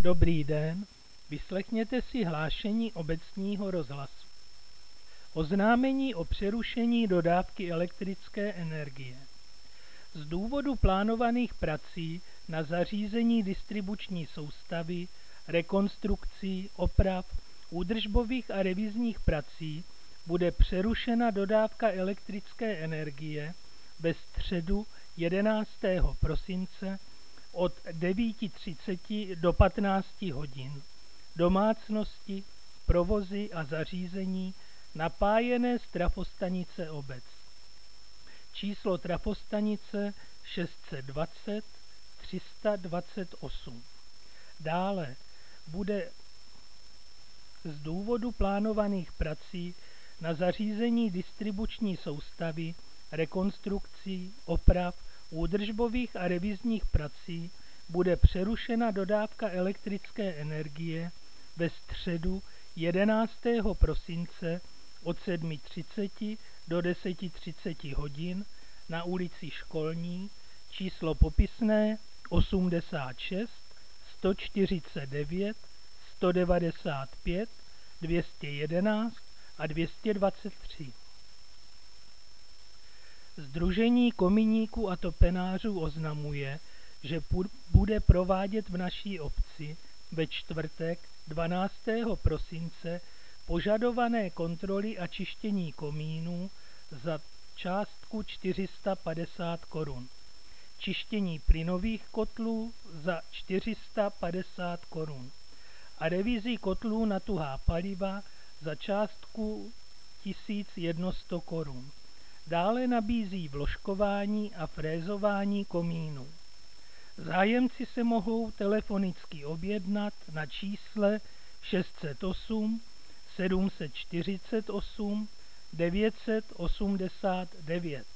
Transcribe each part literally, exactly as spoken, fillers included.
Dobrý den, vyslechněte si hlášení obecního rozhlasu. Oznámení o přerušení dodávky elektrické energie. Z důvodu plánovaných prací na zařízení distribuční soustavy, rekonstrukcí, oprav, údržbových a revizních prací bude přerušena dodávka elektrické energie ve středu jedenáctého prosince od devět třicet do patnáct hodin. Domácnosti, provozy a zařízení napájené z trafostanice obec. Číslo trafostanice šest set dvacet tři sta dvacet osm. Dále bude z důvodu plánovaných prací na zařízení distribuční soustavy, rekonstrukcí, oprav, údržbových a revizních prací bude přerušena dodávka elektrické energie ve středu jedenáctého prosince od sedm třicet do deset třicet hodin na ulici Školní, číslo popisné osmdesát šest sto čtyřicet devět sto devadesát pět dvě stě jedenáct a dvě stě dvacet tři. Sdružení kominíků a topenářů oznamuje, že bude provádět v naší obci ve čtvrtek dvanáctého prosince požadované kontroly a čištění komínů za částku čtyři sta padesát korun. Čištění plynových kotlů za čtyři sta padesát korun a revizi kotlů na tuhá paliva za částku tisíc sto korun. Dále nabízí vložkování a frézování komínů. Zájemci se mohou telefonicky objednat na čísle šest set osm sedm set čtyřicet osm devět set osmdesát devět.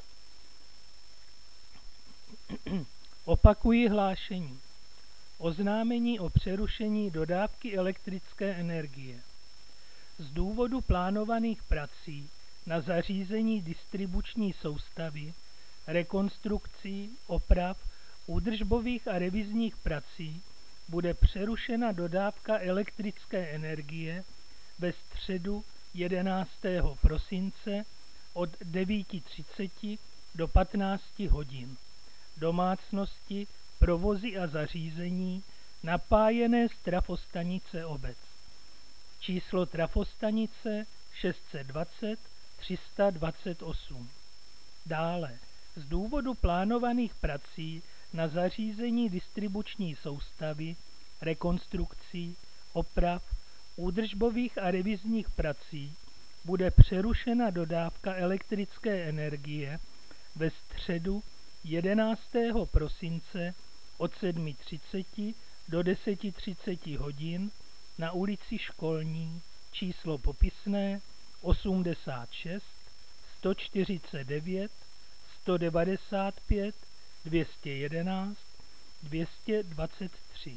Opakuji hlášení. Oznámení o přerušení dodávky elektrické energie. Z důvodu plánovaných prací na zařízení distribuční soustavy, rekonstrukcí, oprav, údržbových a revizních prací bude přerušena dodávka elektrické energie ve středu jedenáctého prosince od devět třicet do patnáct hodin. Domácnosti, provozy a zařízení napájené z trafostanice obec. Číslo trafostanice šest set dvacet tři sta dvacet osm. Dále, z důvodu plánovaných prací na zařízení distribuční soustavy, rekonstrukcí, oprav, údržbových a revizních prací bude přerušena dodávka elektrické energie ve středu jedenáctého prosince od sedm třicet do deset třicet hodin na ulici Školní, číslo popisné osmdesát šest sto čtyřicet devět sto devadesát pět dvě stě jedenáct dvě stě dvacet tři.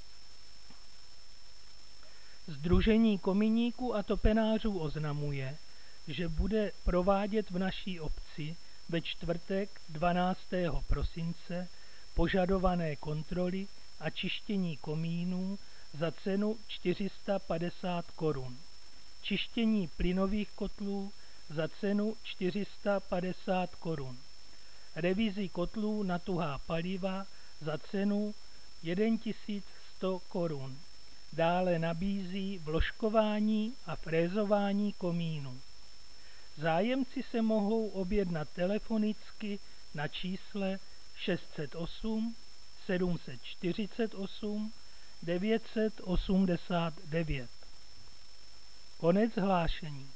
Sdružení kominíků a topenářů oznamuje, že bude provádět v naší obci ve čtvrtek dvanáctého prosince požadované kontroly a čištění komínů za cenu čtyři sta padesát korun. Čištění plynových kotlů za cenu čtyři sta padesát korun. Revizi kotlů na tuhá paliva za cenu tisíc sto korun. Dále nabízí vložkování a frézování komínů. Zájemci se mohou objednat telefonicky na čísle šest set osm sedm set čtyřicet osm devět set osmdesát devět. Konec hlášení.